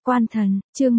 Quan thần, chương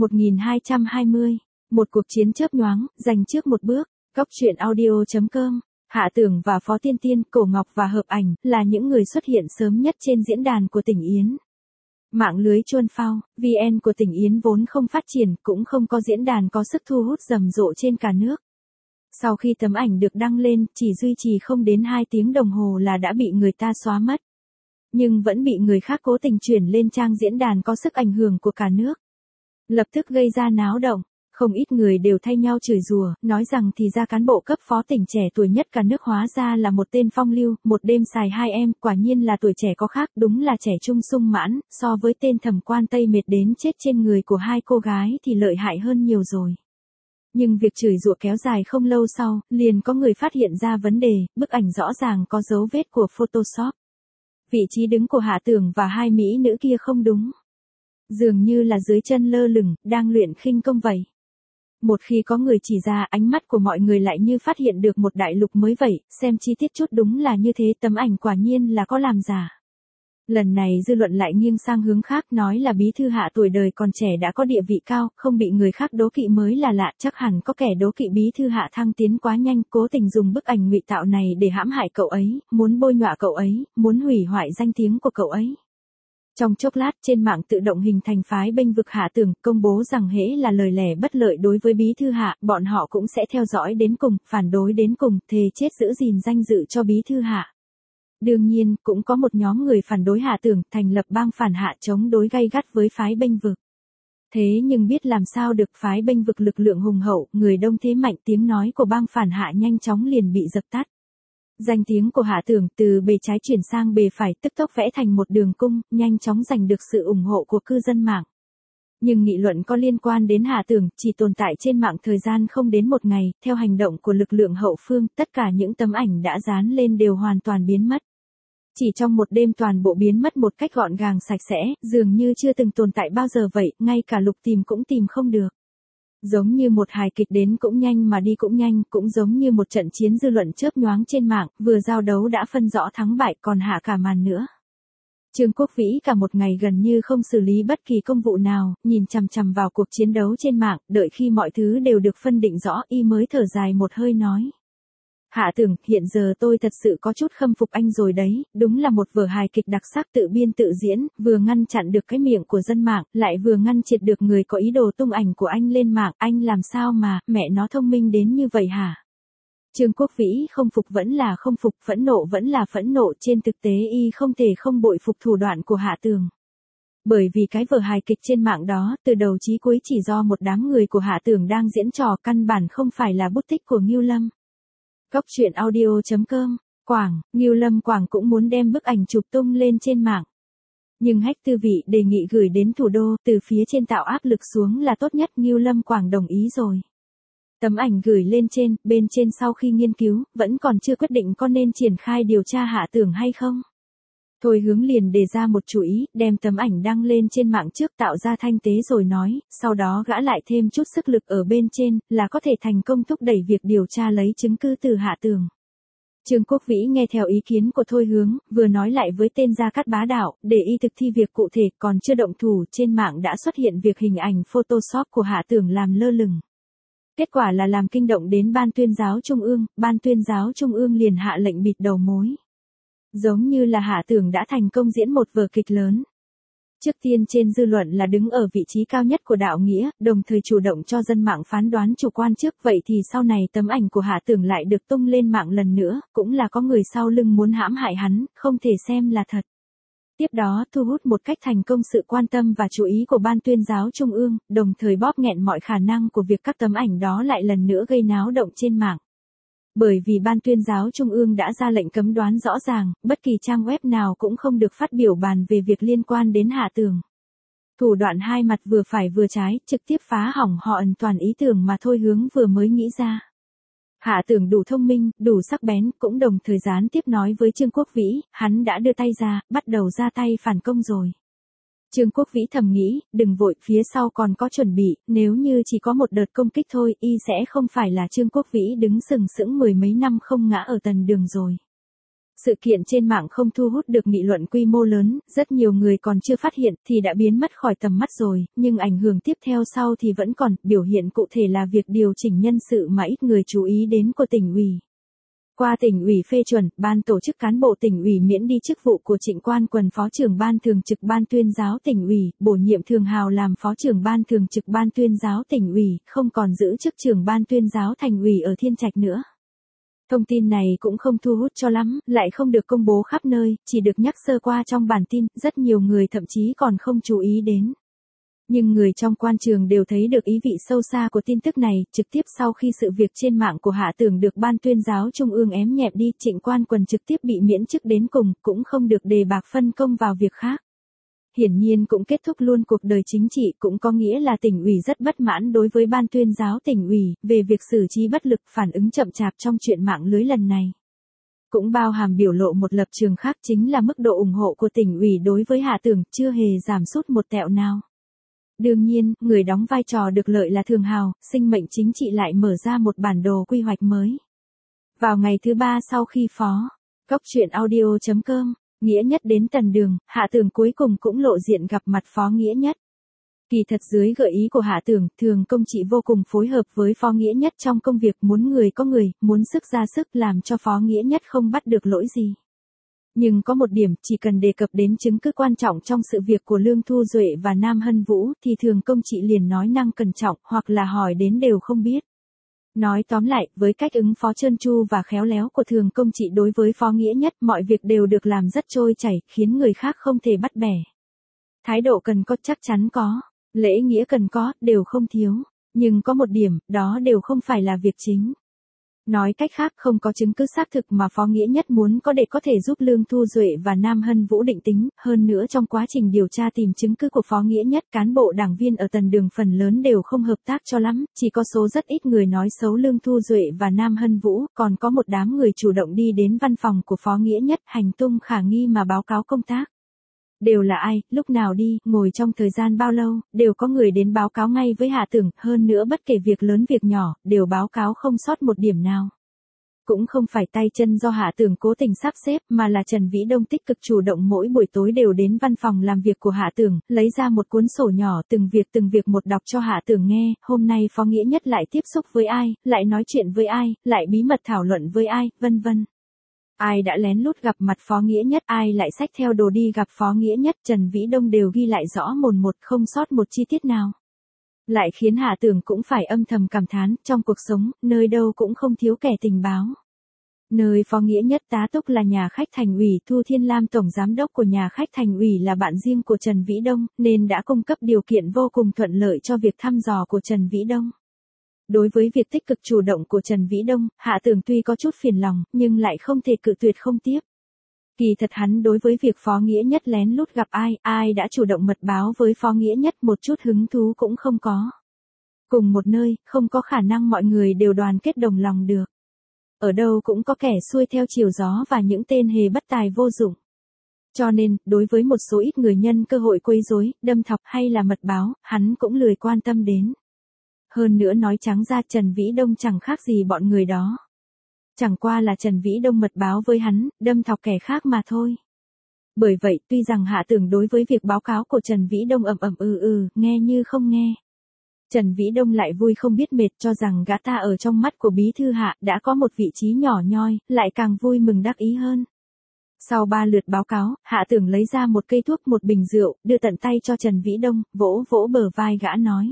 1220. Một cuộc chiến chớp nhoáng, giành trước một bước. Góc truyện audio.com. Hạ Tưởng và Phó Tiên Tiên, Cổ Ngọc và Hợp Ảnh là những người xuất hiện sớm nhất trên diễn đàn của tỉnh Yến. Mạng lưới chuôn phao, VN của tỉnh Yến vốn không phát triển, cũng không có diễn đàn có sức thu hút rầm rộ trên cả nước. Sau khi tấm ảnh được đăng lên, chỉ duy trì không đến 2 tiếng đồng hồ là đã bị người ta xóa mất. Nhưng vẫn bị người khác cố tình chuyển lên trang diễn đàn có sức ảnh hưởng của cả nước. Lập tức gây ra náo động, không ít người đều thay nhau chửi rủa, nói rằng thì ra cán bộ cấp phó tỉnh trẻ tuổi nhất cả nước hóa ra là một tên phong lưu, một đêm xài 2 em, quả nhiên là tuổi trẻ có khác, đúng là trẻ trung sung mãn, so với tên thẩm quan Tây mệt đến chết trên người của 2 cô gái thì lợi hại hơn nhiều rồi. Nhưng việc chửi rủa kéo dài không lâu sau, liền có người phát hiện ra vấn đề, bức ảnh rõ ràng có dấu vết của Photoshop. Vị trí đứng của Hạ Tưởng và 2 mỹ nữ kia không đúng. Dường như là dưới chân lơ lửng, đang luyện khinh công vậy. Một khi có người chỉ ra, ánh mắt của mọi người lại như phát hiện được một đại lục mới vậy, xem chi tiết chút đúng là như thế, tấm ảnh quả nhiên là có làm giả. Lần này dư luận lại nghiêng sang hướng khác, nói là bí thư Hạ tuổi đời còn trẻ đã có địa vị cao, không bị người khác đố kỵ mới là lạ, chắc hẳn có kẻ đố kỵ bí thư Hạ thăng tiến quá nhanh, cố tình dùng bức ảnh ngụy tạo này để hãm hại cậu ấy, muốn bôi nhọa cậu ấy, muốn hủy hoại danh tiếng của cậu ấy. Trong chốc lát, trên mạng tự động hình thành phái bênh vực Hạ Tưởng, công bố rằng hễ là lời lẽ bất lợi đối với bí thư Hạ, bọn họ cũng sẽ theo dõi đến cùng, phản đối đến cùng, thề chết giữ gìn danh dự cho bí thư Hạ. Đương nhiên, cũng có một nhóm người phản đối Hạ Tưởng, thành lập bang phản Hạ chống đối gay gắt với phái bênh vực. Thế nhưng biết làm sao được, phái bênh vực lực lượng hùng hậu, người đông thế mạnh, tiếng nói của bang phản Hạ nhanh chóng liền bị dập tắt. Danh tiếng của Hạ Tưởng từ bề trái chuyển sang bề phải, tức tốc vẽ thành một đường cung, nhanh chóng giành được sự ủng hộ của cư dân mạng. Nhưng nghị luận có liên quan đến Hạ Tưởng chỉ tồn tại trên mạng thời gian không đến một ngày, theo hành động của lực lượng hậu phương, tất cả những tấm ảnh đã dán lên đều hoàn toàn biến mất. Chỉ trong một đêm toàn bộ biến mất một cách gọn gàng sạch sẽ, dường như chưa từng tồn tại bao giờ vậy, ngay cả lục tìm cũng tìm không được. Giống như một hài kịch đến cũng nhanh mà đi cũng nhanh, cũng giống như một trận chiến dư luận chớp nhoáng trên mạng, vừa giao đấu đã phân rõ thắng bại còn hạ cả màn nữa. Trương Quốc Vĩ cả một ngày gần như không xử lý bất kỳ công vụ nào, nhìn chằm chằm vào cuộc chiến đấu trên mạng, đợi khi mọi thứ đều được phân định rõ, y mới thở dài một hơi nói. Hạ Tưởng, hiện giờ tôi thật sự có chút khâm phục anh rồi đấy, đúng là một vở hài kịch đặc sắc tự biên tự diễn, vừa ngăn chặn được cái miệng của dân mạng, lại vừa ngăn triệt được người có ý đồ tung ảnh của anh lên mạng, anh làm sao mà, mẹ nó thông minh đến như vậy hả? Trương Quốc Vĩ không phục vẫn là không phục, phẫn nộ vẫn là phẫn nộ, trên thực tế y không thể không bội phục thủ đoạn của Hạ Tưởng. Bởi vì cái vở hài kịch trên mạng đó, từ đầu chí cuối chỉ do một đám người của Hạ Tưởng đang diễn trò, căn bản không phải là bút tích của Ngưu Lâm. Góc truyện audio.com. Ngưu Lâm Quảng cũng muốn đem bức ảnh chụp tung lên trên mạng. Nhưng Hách Tư Vị đề nghị gửi đến thủ đô, từ phía trên tạo áp lực xuống là tốt nhất, Ngưu Lâm Quảng đồng ý rồi. Tấm ảnh gửi lên trên, bên trên sau khi nghiên cứu, vẫn còn chưa quyết định có nên triển khai điều tra Hạ Tưởng hay không. Thôi Hướng liền đề ra một chủ ý, đem tấm ảnh đăng lên trên mạng trước tạo ra thanh tế rồi nói, sau đó gã lại thêm chút sức lực ở bên trên, là có thể thành công thúc đẩy việc điều tra lấy chứng cứ từ Hạ Tưởng. Trương Quốc Vĩ nghe theo ý kiến của Thôi Hướng, vừa nói lại với tên Gia Cát Bá Đạo, để y thực thi việc cụ thể, còn chưa động thủ, trên mạng đã xuất hiện việc hình ảnh Photoshop của Hạ Tưởng làm lơ lửng. Kết quả là làm kinh động đến Ban Tuyên giáo Trung ương, Ban Tuyên giáo Trung ương liền hạ lệnh bịt đầu mối. Giống như là Hạ Tưởng đã thành công diễn một vở kịch lớn. Trước tiên trên dư luận là đứng ở vị trí cao nhất của đạo nghĩa, đồng thời chủ động cho dân mạng phán đoán chủ quan trước, vậy thì sau này tấm ảnh của Hạ Tưởng lại được tung lên mạng lần nữa, cũng là có người sau lưng muốn hãm hại hắn, không thể xem là thật. Tiếp đó thu hút một cách thành công sự quan tâm và chú ý của Ban Tuyên giáo Trung ương, đồng thời bóp nghẹn mọi khả năng của việc các tấm ảnh đó lại lần nữa gây náo động trên mạng. Bởi vì Ban Tuyên giáo Trung ương đã ra lệnh cấm đoán rõ ràng, bất kỳ trang web nào cũng không được phát biểu bàn về việc liên quan đến Hạ Tưởng. Thủ đoạn hai mặt vừa phải vừa trái, trực tiếp phá hỏng họ ẩn toàn ý tưởng mà Thôi Hướng vừa mới nghĩ ra. Hạ Tưởng đủ thông minh, đủ sắc bén, cũng đồng thời gián tiếp nói với Trương Quốc Vĩ, hắn đã đưa tay ra, bắt đầu ra tay phản công rồi. Trương Quốc Vĩ thầm nghĩ, đừng vội, phía sau còn có chuẩn bị, nếu như chỉ có một đợt công kích thôi, y sẽ không phải là Trương Quốc Vĩ đứng sừng sững 10 mấy năm không ngã ở tần đường rồi. Sự kiện trên mạng không thu hút được nghị luận quy mô lớn, rất nhiều người còn chưa phát hiện thì đã biến mất khỏi tầm mắt rồi, nhưng ảnh hưởng tiếp theo sau thì vẫn còn, biểu hiện cụ thể là việc điều chỉnh nhân sự mà ít người chú ý đến của tỉnh ủy. Qua tỉnh ủy phê chuẩn, ban tổ chức cán bộ tỉnh ủy miễn đi chức vụ của Trịnh Quan Quần phó trưởng ban thường trực ban tuyên giáo tỉnh ủy, bổ nhiệm Thường Hào làm phó trưởng ban thường trực ban tuyên giáo tỉnh ủy, không còn giữ chức trưởng ban tuyên giáo thành ủy ở Thiên Trạch nữa. Thông tin này cũng không thu hút cho lắm, lại không được công bố khắp nơi, chỉ được nhắc sơ qua trong bản tin, rất nhiều người thậm chí còn không chú ý đến. Nhưng người trong quan trường đều thấy được ý vị sâu xa của tin tức này, trực tiếp sau khi sự việc trên mạng của Hạ Tường được Ban Tuyên giáo Trung ương ém nhẹm đi, Trịnh Quan Quần trực tiếp bị miễn chức đến cùng, cũng không được đề bạt phân công vào việc khác. Hiển nhiên cũng kết thúc luôn cuộc đời chính trị, cũng có nghĩa là tỉnh ủy rất bất mãn đối với Ban Tuyên giáo tỉnh ủy, về việc xử trí bất lực phản ứng chậm chạp trong chuyện mạng lưới lần này. Cũng bao hàm biểu lộ một lập trường khác, chính là mức độ ủng hộ của tỉnh ủy đối với Hạ Tường chưa hề giảm sút một tẹo nào. Đương nhiên, người đóng vai trò được lợi là Thường Hào, sinh mệnh chính trị lại mở ra một bản đồ quy hoạch mới. Vào ngày thứ 3 sau khi phó, Cóc Truyện Audio.com, Nghĩa Nhất đến Tần Đường, Hạ Tường cuối cùng cũng lộ diện gặp mặt Phó Nghĩa Nhất. Kỳ thật dưới gợi ý của Hạ Tường, Thường Công Trị vô cùng phối hợp với Phó Nghĩa Nhất trong công việc, muốn người có người, muốn sức ra sức, làm cho Phó Nghĩa Nhất không bắt được lỗi gì. Nhưng có một điểm, chỉ cần đề cập đến chứng cứ quan trọng trong sự việc của Lương Thu Duệ và Nam Hân Vũ, thì Thường Công Trị liền nói năng cẩn trọng, hoặc là hỏi đến đều không biết. Nói tóm lại, với cách ứng phó trơn tru và khéo léo của Thường Công Trị đối với Phó Nghĩa Nhất, mọi việc đều được làm rất trôi chảy, khiến người khác không thể bắt bẻ. Thái độ cần có chắc chắn có, lễ nghĩa cần có, đều không thiếu. Nhưng có một điểm, đó đều không phải là việc chính. Nói cách khác, không có chứng cứ xác thực mà Phó Nghĩa Nhất muốn có để có thể giúp Lương Thu Duệ và Nam Hân Vũ định tính, hơn nữa trong quá trình điều tra tìm chứng cứ của Phó Nghĩa Nhất, cán bộ đảng viên ở Tần Đường phần lớn đều không hợp tác cho lắm, chỉ có số rất ít người nói xấu Lương Thu Duệ và Nam Hân Vũ, còn có một đám người chủ động đi đến văn phòng của Phó Nghĩa Nhất, hành tung khả nghi mà báo cáo công tác. Đều là ai, lúc nào đi, ngồi trong thời gian bao lâu, đều có người đến báo cáo ngay với Hạ Tường, hơn nữa bất kể việc lớn việc nhỏ, đều báo cáo không sót một điểm nào. Cũng không phải tay chân do Hạ Tường cố tình sắp xếp, mà là Trần Vĩ Đông tích cực chủ động mỗi buổi tối đều đến văn phòng làm việc của Hạ Tường, lấy ra một cuốn sổ nhỏ từng việc một đọc cho Hạ Tường nghe, hôm nay Phó Nghĩa Nhất lại tiếp xúc với ai, lại nói chuyện với ai, lại bí mật thảo luận với ai, vân vân. Ai đã lén lút gặp mặt Phó Nghĩa Nhất, ai lại xách theo đồ đi gặp Phó Nghĩa Nhất, Trần Vĩ Đông đều ghi lại rõ mồn một, không sót một chi tiết nào. Lại khiến Hạ Tường cũng phải âm thầm cảm thán, trong cuộc sống, nơi đâu cũng không thiếu kẻ tình báo. Nơi Phó Nghĩa Nhất tá túc là nhà khách Thành ủy, Thu Thiên Lam tổng giám đốc của nhà khách Thành ủy là bạn riêng của Trần Vĩ Đông, nên đã cung cấp điều kiện vô cùng thuận lợi cho việc thăm dò của Trần Vĩ Đông. Đối với việc tích cực chủ động của Trần Vĩ Đông, Hạ Tường tuy có chút phiền lòng, nhưng lại không thể cự tuyệt không tiếp. Kỳ thật hắn đối với việc Phó Nghĩa Nhất lén lút gặp ai đã chủ động mật báo với Phó Nghĩa Nhất một chút hứng thú cũng không có. Cùng một nơi, không có khả năng mọi người đều đoàn kết đồng lòng được. Ở đâu cũng có kẻ xuôi theo chiều gió và những tên hề bất tài vô dụng. Cho nên, đối với một số ít người nhân cơ hội quấy rối, đâm thọc hay là mật báo, hắn cũng lười quan tâm đến. Hơn nữa nói trắng ra Trần Vĩ Đông chẳng khác gì bọn người đó. Chẳng qua là Trần Vĩ Đông mật báo với hắn, đâm thọc kẻ khác mà thôi. Bởi vậy, tuy rằng Hạ Tường đối với việc báo cáo của Trần Vĩ Đông nghe như không nghe. Trần Vĩ Đông lại vui không biết mệt, cho rằng gã ta ở trong mắt của Bí Thư Hạ đã có một vị trí nhỏ nhoi, lại càng vui mừng đắc ý hơn. Sau 3 lượt báo cáo, Hạ Tường lấy ra một cây thuốc, một bình rượu, đưa tận tay cho Trần Vĩ Đông, vỗ vỗ bờ vai gã nói.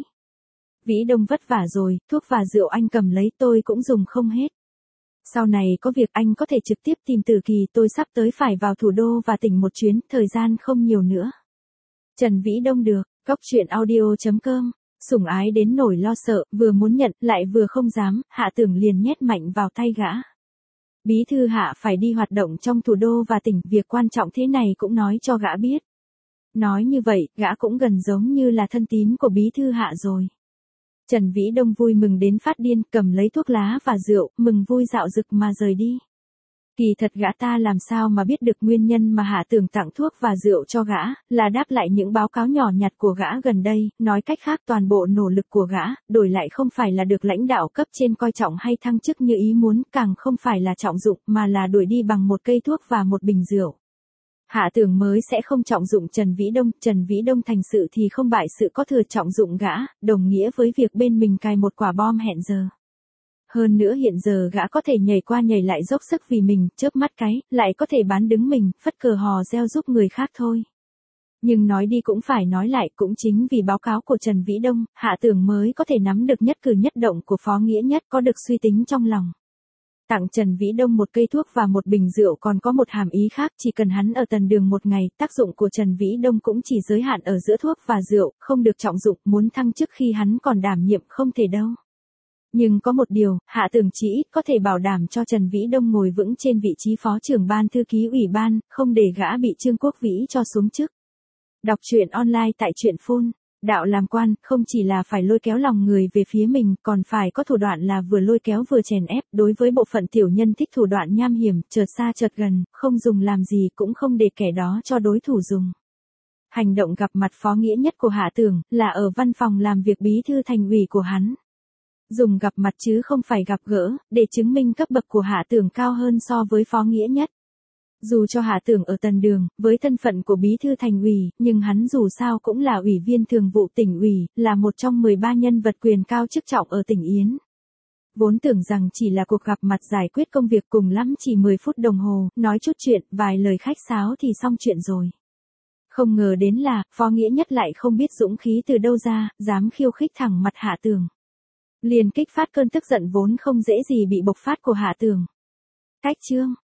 Vĩ Đông vất vả rồi, thuốc và rượu anh cầm lấy, tôi cũng dùng không hết. Sau này có việc anh có thể trực tiếp tìm Tử Kỳ, tôi sắp tới phải vào thủ đô và tỉnh một chuyến, thời gian không nhiều nữa. Trần Vĩ Đông được, Cóc Truyện Audio.com, sủng ái đến nỗi lo sợ, vừa muốn nhận, lại vừa không dám, Hạ Tường liền nhét mạnh vào tay gã. Bí Thư Hạ phải đi hoạt động trong thủ đô và tỉnh, việc quan trọng thế này cũng nói cho gã biết. Nói như vậy, gã cũng gần giống như là thân tín của Bí Thư Hạ rồi. Trần Vĩ Đông vui mừng đến phát điên, cầm lấy thuốc lá và rượu, mừng vui dạo dực mà rời đi. Kỳ thật gã ta làm sao mà biết được nguyên nhân mà Hạ Tường tặng thuốc và rượu cho gã, là đáp lại những báo cáo nhỏ nhặt của gã gần đây, nói cách khác toàn bộ nỗ lực của gã, đổi lại không phải là được lãnh đạo cấp trên coi trọng hay thăng chức như ý muốn, càng không phải là trọng dụng mà là đuổi đi bằng một cây thuốc và một bình rượu. Hạ Tường mới sẽ không trọng dụng Trần Vĩ Đông thành sự thì không bại sự có thừa trọng dụng gã, đồng nghĩa với việc bên mình cài một quả bom hẹn giờ. Hơn nữa hiện giờ gã có thể nhảy qua nhảy lại dốc sức vì mình, chớp mắt cái, lại có thể bán đứng mình, phất cờ hò reo giúp người khác thôi. Nhưng nói đi cũng phải nói lại, cũng chính vì báo cáo của Trần Vĩ Đông, Hạ Tường mới có thể nắm được nhất cử nhất động của Phó Nghĩa Nhất, có được suy tính trong lòng. Tặng Trần Vĩ Đông một cây thuốc và một bình rượu còn có một hàm ý khác, chỉ cần hắn ở Tần Đường một ngày, tác dụng của Trần Vĩ Đông cũng chỉ giới hạn ở giữa thuốc và rượu, không được trọng dụng, muốn thăng chức khi hắn còn đảm nhiệm không thể đâu. Nhưng có một điều, Hạ Tường chỉ ít có thể bảo đảm cho Trần Vĩ Đông ngồi vững trên vị trí phó trưởng ban thư ký ủy ban, không để gã bị Trương Quốc Vĩ cho xuống chức. Đọc truyện online tại truyện phun. Đạo làm quan, không chỉ là phải lôi kéo lòng người về phía mình, còn phải có thủ đoạn là vừa lôi kéo vừa chèn ép, đối với bộ phận tiểu nhân thích thủ đoạn nham hiểm, chợt xa chợt gần, không dùng làm gì cũng không để kẻ đó cho đối thủ dùng. Hành động gặp mặt Phó Nghĩa Nhất của Hạ Tường, là ở văn phòng làm việc bí thư thành ủy của hắn. Dùng gặp mặt chứ không phải gặp gỡ, để chứng minh cấp bậc của Hạ Tường cao hơn so với Phó Nghĩa Nhất. Dù cho Hạ Tường ở Tần Đường, với thân phận của bí thư thành ủy, nhưng hắn dù sao cũng là ủy viên thường vụ tỉnh ủy, là một trong 13 nhân vật quyền cao chức trọng ở tỉnh Yến. Vốn tưởng rằng chỉ là cuộc gặp mặt giải quyết công việc cùng lắm chỉ 10 phút đồng hồ, nói chút chuyện, vài lời khách sáo thì xong chuyện rồi. Không ngờ đến là, Phó Nghĩa Nhất lại không biết dũng khí từ đâu ra, dám khiêu khích thẳng mặt Hạ Tường. Liền kích phát cơn tức giận vốn không dễ gì bị bộc phát của Hạ Tường. Cách chương